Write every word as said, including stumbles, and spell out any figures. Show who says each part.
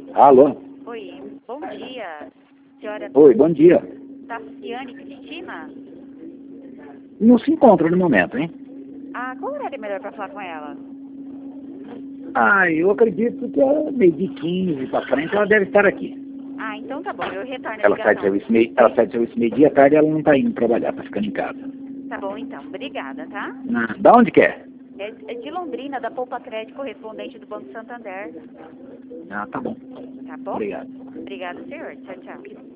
Speaker 1: Alô?
Speaker 2: Oi, bom dia. Senhora
Speaker 1: Oi, bom dia.
Speaker 2: Tassiane Cristina?
Speaker 1: Não se encontra no momento, hein?
Speaker 2: Ah, qual horário é melhor para falar com ela?
Speaker 1: Ah, eu acredito que é meio de quinze para frente ela deve estar aqui.
Speaker 2: Ah, então tá bom, eu retorno a
Speaker 1: Ela sai de
Speaker 2: ligação.
Speaker 1: serviço meio, ela sai de serviço meio dia à tarde, ela não está indo trabalhar, está ficando em casa.
Speaker 2: Tá bom então, obrigada, tá?
Speaker 1: Ah, da onde que é?
Speaker 2: É, é de Londrina, da Poupa Crédito, correspondente do Banco Santander.
Speaker 1: Ah, tá bom.
Speaker 2: Tá bom?
Speaker 1: Obrigado.
Speaker 2: Obrigada, senhor. Tchau, tchau.